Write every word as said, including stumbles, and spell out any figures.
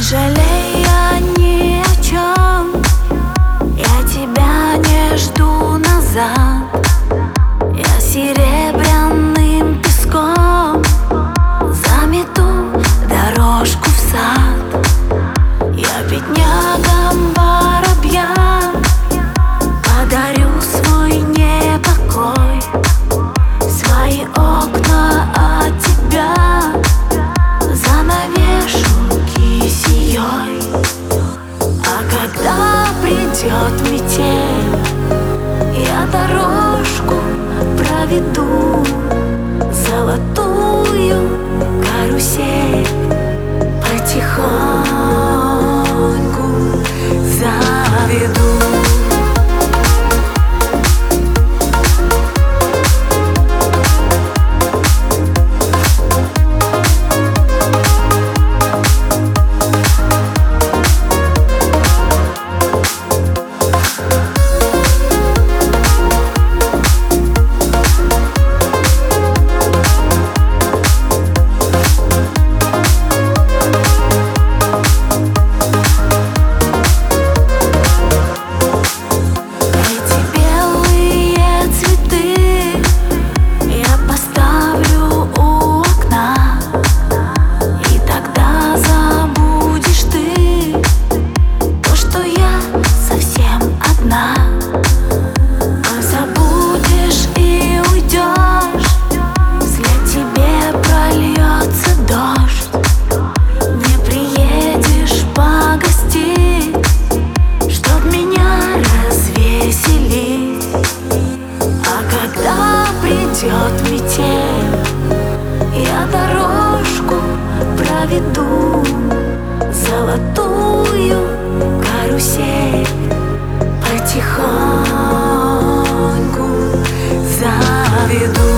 жалея ни о чем, я тебя не жду назад. Я серебряным песком замету дорожку в сад. Я беднягам воробьям подарю свой непокой, свои окна от тебя занавешу кисеей. А когда придет метель, я дорожку проведу, золотую карусель потихоньку заведу. Придет метель, я дорожку проведу, золотую карусель потихоньку заведу.